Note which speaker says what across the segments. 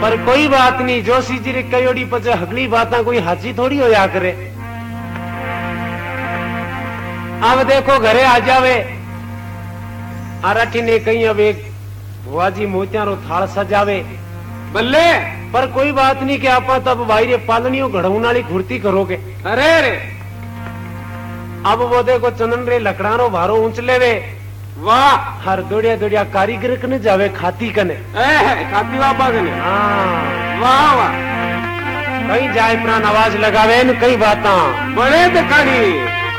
Speaker 1: पर कोई बात नहीं, जोशी जी रे कयोड़ी पचे हगली बाता कोई हाची थोड़ी होया करे। अब देखो घरे आ जावे आराठी ने कहीं अब एक भुआजी मोतियारो थाल सजावे
Speaker 2: बल्ले
Speaker 1: पर कोई बात नहीं कि आप तब भाई रे पालनियों घड़ौनाली घुरती करोगे।
Speaker 2: अरे रे
Speaker 1: अब वो देखो चंदन रे लकड़ानो भारो ऊंच लेवे।
Speaker 2: वाह
Speaker 1: हर दोड़िया दोड़िया कारीगर कने जावे खाती कने
Speaker 2: खाती बाबा कने।
Speaker 1: हाँ
Speaker 2: वाह वाह
Speaker 1: कहीं जाए प्राण आवाज लगावे न कई बाता
Speaker 2: बड़े दकानी।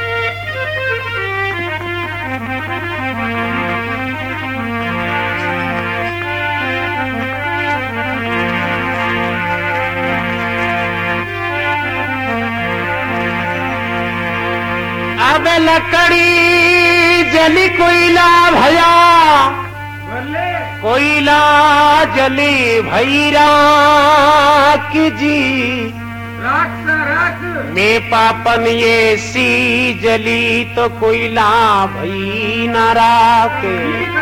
Speaker 1: अब लकड़ी जली कोयला भया कोयला जली भैरा की जी मैं पापन ये सी जली तो कोयला भई न राके।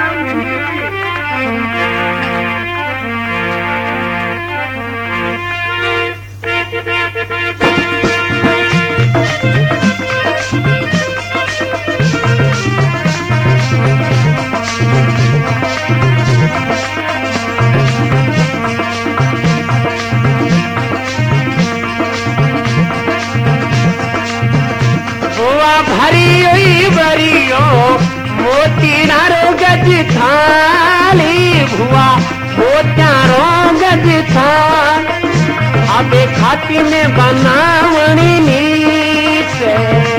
Speaker 1: भरियो मोती नारो गज थाली भुआ मोत्यारो गज थाल अबे खाती में बनावनी नीचे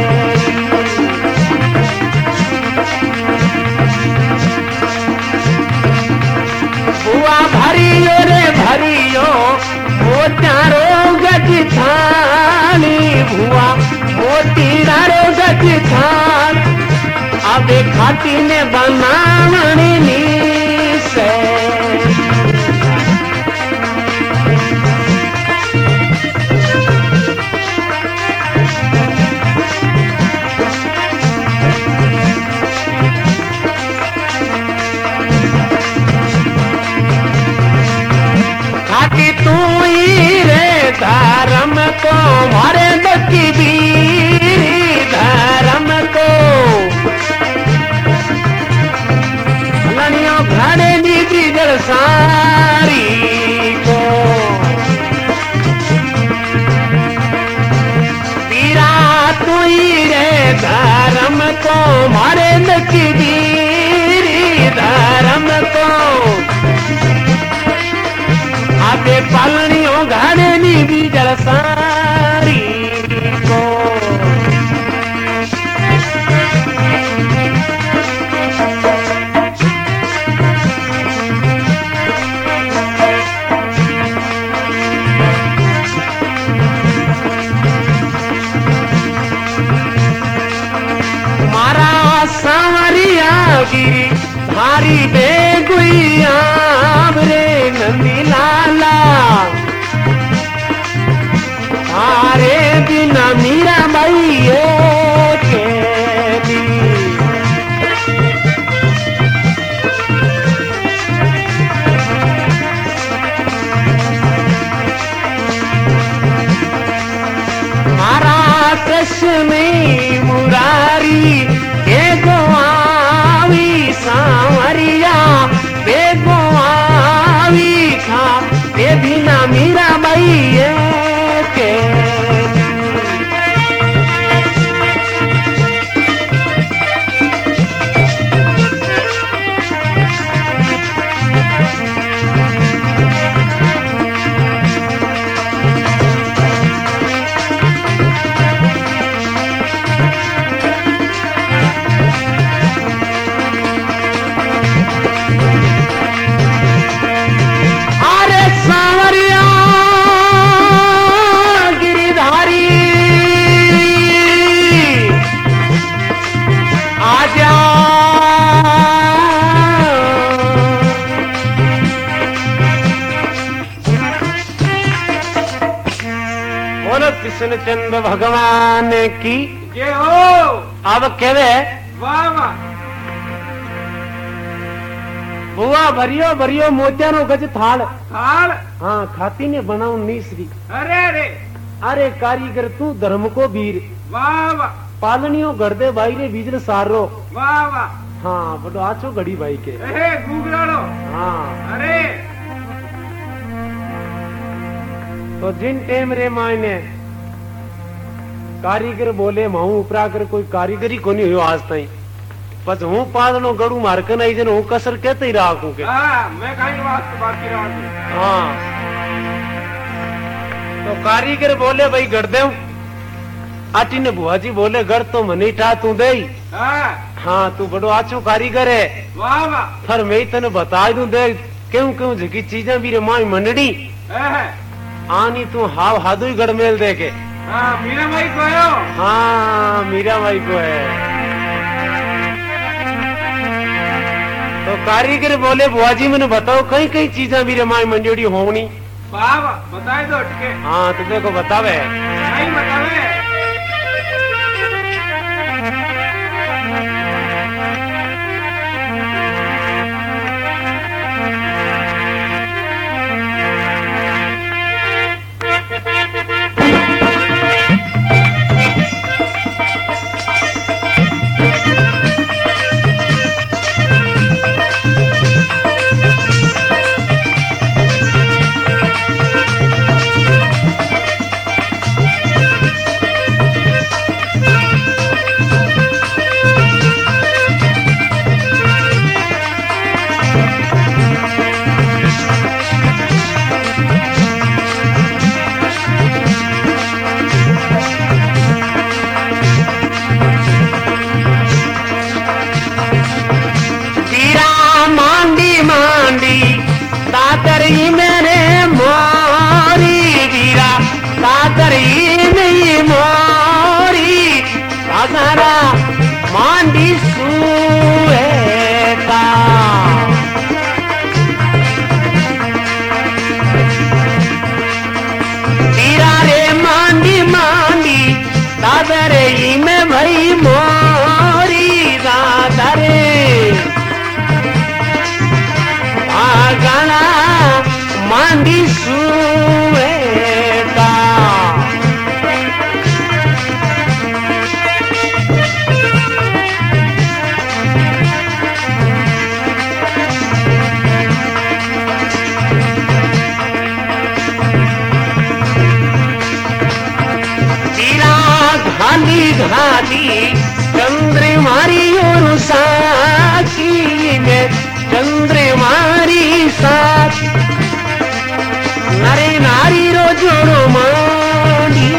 Speaker 1: भुआ भरियो रे भरियो मोत्यारो गज थाली भुआ मोती नारो गज थाल अबे खाती ने बनावनी नीसे। खाती तू ही रे धर्म को मारे दकी बीरी धर्म को घड़े नीति जल सारी को पीरा तू ही रे धर्म को मारे नकीरी धर्म को आगे पालनियों घड़े नीति जल सारी को सांवरिया गिरी भारी बेगुइया रे नंदी लाला हारे बिना मीरा बाई के मारा कृष्ण मुरारी सांवरिया बेगो आवी था ये बिना मीरा बाई के कृष्णचंद्र भगवान की
Speaker 2: जय हो।
Speaker 1: अब कहवे
Speaker 2: वाह वाह
Speaker 1: बुआ भरियो भरियो मोतिया नो गज थाल।
Speaker 2: थाल।
Speaker 1: हाँ खाती ने बनाऊ नीसरी।
Speaker 2: अरे रे।
Speaker 1: अरे कारीगर तू धर्म को वीर।
Speaker 2: वाह वाह।
Speaker 1: पालनियों गर्दे भाई रे बीजल सारो।
Speaker 2: वाह वाह।
Speaker 1: हाँ बड़ो आचो घड़ी भाई के।
Speaker 2: गुगराड़ो।
Speaker 1: हाँ
Speaker 2: अरे
Speaker 1: तो जिन टेम रे मायने कारीगर बोले माऊ उपरा कर कोई कारीगरी कोनी हुयो आज ताई बस हूँ पालनो गड़ू मारकन आई जन हूँ कसर कहते ही राखू के।
Speaker 2: मैं कहीं बाकी रहा।
Speaker 1: हाँ तो कारीगर बोले भाई गढ़ दे। आटी ने बुआ जी बोले घर तो मनी ठा तू दे। हाँ तू बड़ो आचो कारीगर है।
Speaker 2: वाह वाह।
Speaker 1: फिर मैं तेने बता दूं दे क्यों क्यों जगी चीजें भी रे माई मंडड़ी आनी तू हाव हादू ही गड़मेल दे के।
Speaker 2: मीरा भाई को है।
Speaker 1: हाँ मीरा भाई को है। तो कारीगर बोले बुआ जी मैंने बताओ कई कई चीजें भी रे माई मंडड़ी होनी।
Speaker 2: वाह वाह बताए दो अटके।
Speaker 1: हाँ तो देखो बतावे।
Speaker 2: नहीं बतावे।
Speaker 1: तातरी मेरे मोरी वीरा तातरी नहीं मोरी सारा मांडी सुएता वीरा रे मांडी मांडी तातरी में भाई मोरी दादरे गाना मांडी सुएता जीरा घाली घाली चंद्र मारी और साकी में चंद्र मारी साथ नरे नारी रो जोड़ो मांडी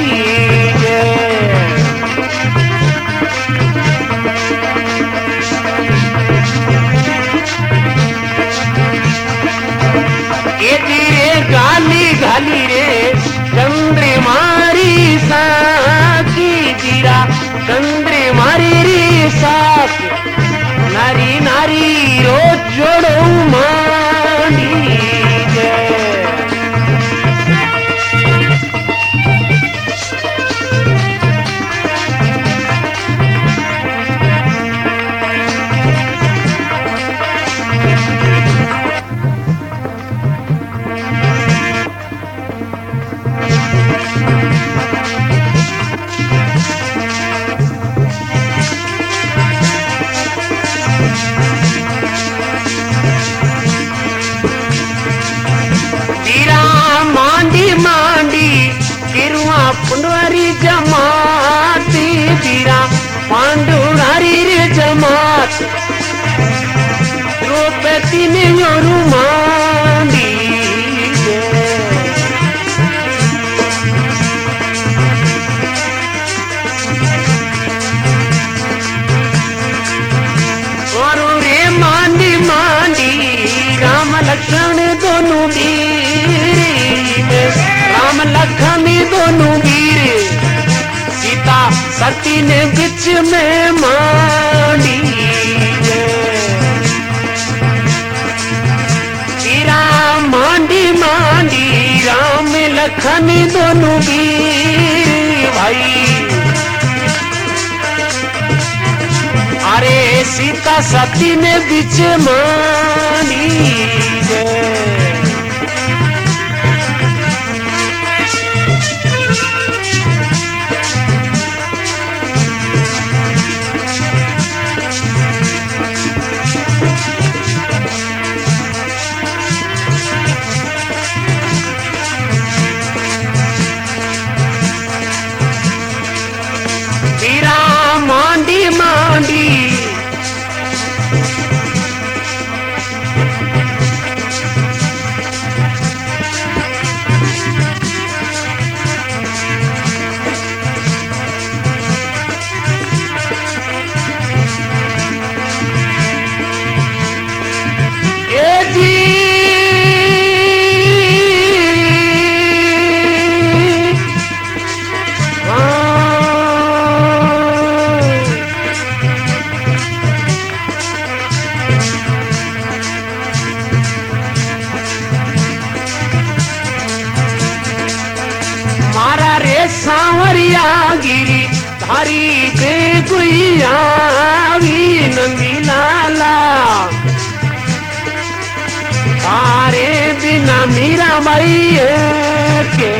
Speaker 1: ये तेरे गाली गाली रे चंद्र मारी साकी जीरा चंद्र मारी रे साथ नारी नारी रोज जोड़ो मांडी पुंडवारी जमाती बीरा पांडुरारी रे जमात रोपती ने योरू मांडी और रे मांडी मांडी राम लक्ष्मण दोनों वीर राम लक्ष्मण दोनों वीर सीता सती ने बीच में मांडी राम मांडी मांडी राम लक्ष्मण दोनों वीर भाई अरे सीता सती ने बीच मानी गे। मांडी मांडी सांवरिया गिरी धारी दे गुइया नंदी लाला तारे बिना मीरा माई के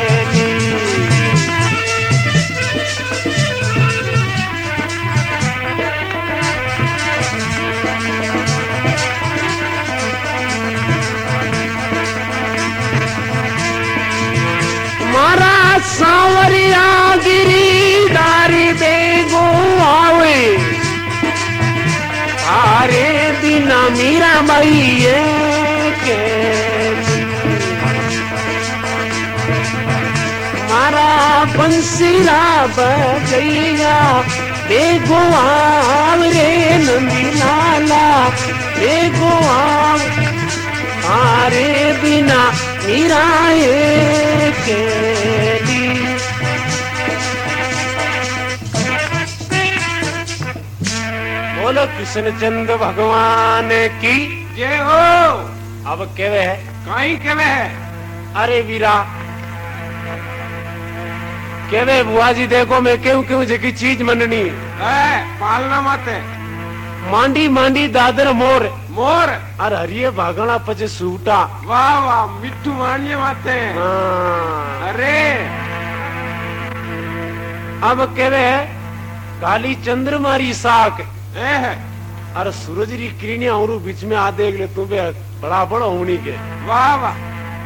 Speaker 1: मारा सांवरिया गिरी दारी दे गो आवे तारे बिना मीरा माई के मारा बंसीरा बजैया बेगो आव रे नंदी लाला बेगो आव तारे बिना मीरा के बोलो कृष्णचंद्र भगवान की
Speaker 2: जय हो।
Speaker 1: अब केवे है
Speaker 2: कहीं केवे है।
Speaker 1: अरे वीरा केवे बुआ जी देखो मैं क्यों क्यों जगी चीज मननी
Speaker 2: है पालना माते
Speaker 1: मांडी मांडी दादर मोर
Speaker 2: मोर
Speaker 1: अरे हरिये भागना पचे सूटा
Speaker 2: वाह वाह मिट्टू मानिए माते
Speaker 1: हाँ।
Speaker 2: अरे
Speaker 1: अब केवे है काली चंद्रमारी साख
Speaker 2: है
Speaker 1: अरे सूरज री किरणियां और बीच में आ देख ले तू बड़ा बड़ा होनी के
Speaker 2: वाह वाह।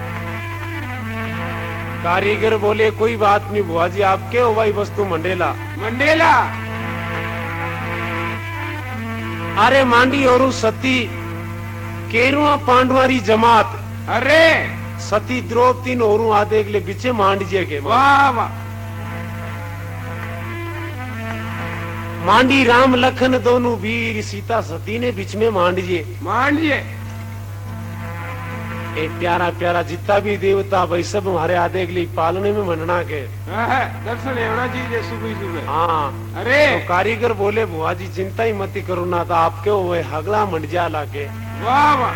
Speaker 1: कारीगर बोले कोई बात नहीं बुआ जी आपके हो भाई वस्तु मंडेला
Speaker 2: मंडेला
Speaker 1: अरे मांडी और सती केरुआ पांडवारी जमात
Speaker 2: अरे
Speaker 1: सती द्रौपदी और आ देख ले बीचे मांडजे के
Speaker 2: वाह वाह।
Speaker 1: मांडी राम लखन दोनों वीर सीता सती ने बीच में मांडजे
Speaker 2: मांडिए
Speaker 1: एक प्यारा प्यारा जितना भी देवता भाई सब हमारे आदे के लिए पालने में मनना के
Speaker 2: दर्शन होना चाहिए सुबह सुबह।
Speaker 1: हाँ
Speaker 2: अरे
Speaker 1: तो कारीगर बोले बुआ जी चिंता ही मत करो ना था आपके वो हगला मंडिया लाके
Speaker 2: वाह वाह।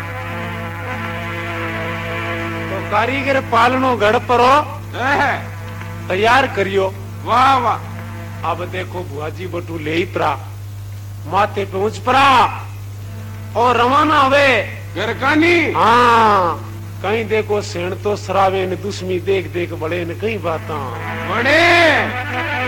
Speaker 1: तो कारीगर पालनो गढ़ परो तैयार करियो
Speaker 2: वाह वाह।
Speaker 1: अब देखो बुआ जी बटू ले ही परा माथे पे ऊंच परा और रवाना हुए
Speaker 2: घर कानी।
Speaker 1: हाँ कहीं देखो सेण तो सरावे ने दुश्मी देख देख बड़े ने कई बात
Speaker 2: बड़े